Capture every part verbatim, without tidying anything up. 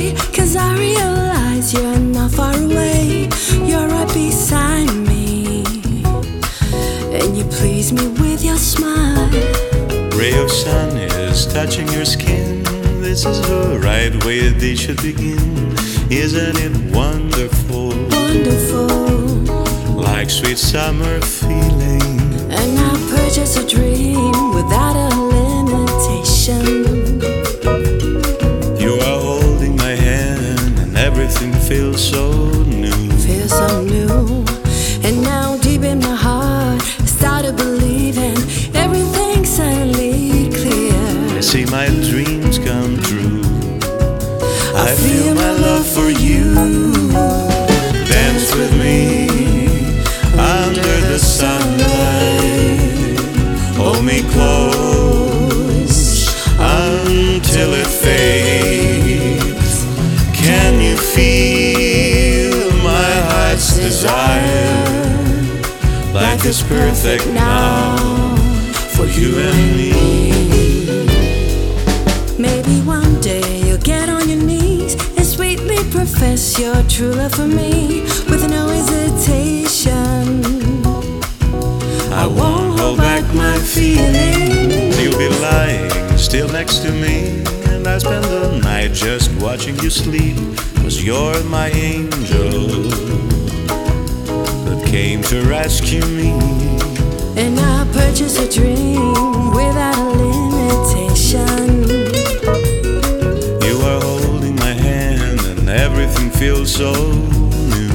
away, 'cause I realize you're not far away. You're right beside me, and you please me with your smile. Ray of sun is touching your skin. This is the right way they should begin. Isn't it wonderful? Wonderful, like sweet summer feeling. and I purchase a dream without a limitation. You are holding my hand and everything feels so new. Feels so new, and now deep in my heart I started believing everything's suddenly clear. I see my dreams come true. I feel my love for you. Dance with me under the sunlight. Hold me close until it fades. Can you feel my heart's desire? Life is perfect now for you and me. Maybe one day you'll get on your knees and sweetly profess your true love for me with no hesitation. I won't hold back my feelings. You'll be lying still next to me, and I spend the night just watching you sleep. 'Cause you're my angel that came to rescue me. And I purchase a dream without a limitation. You are holding my hand and everything feels so new.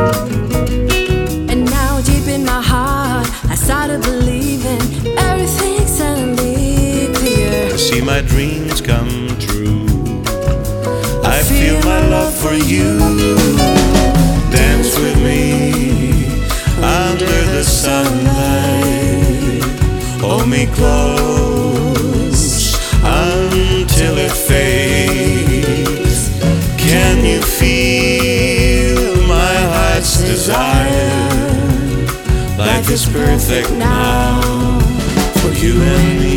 And now deep in my heart I started believing everything's suddenly clear. I see my dreams come true. I feel my love for you. Dance with me under the sunlight. Hold me close until it fades. Can you feel my heart's desire? Life is perfect now for you and me.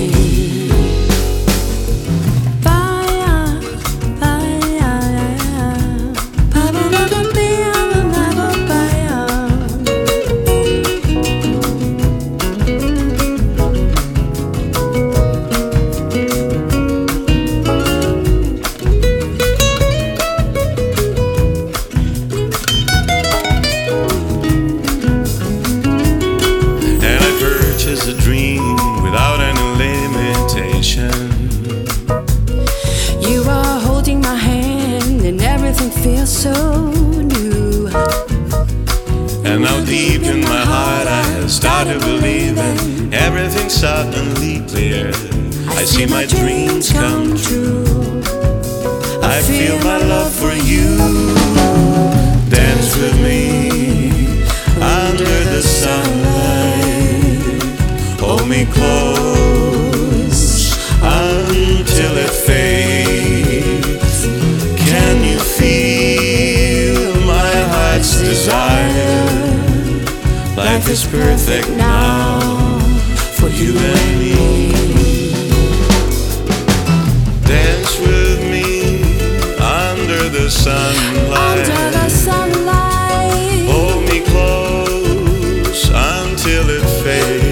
A dream without any limitation. You are holding my hand and everything feels so new. And now deep in my heart I have started believing everything's suddenly clear. I see my dreams come true. I feel my love for you. Dance with me under the sunlight. Hold me close until it fades. Can you feel my heart's desire? Life is perfect now for you and me. Dance with me under the sunlight. Under the sunlight. Hold me close until it fades.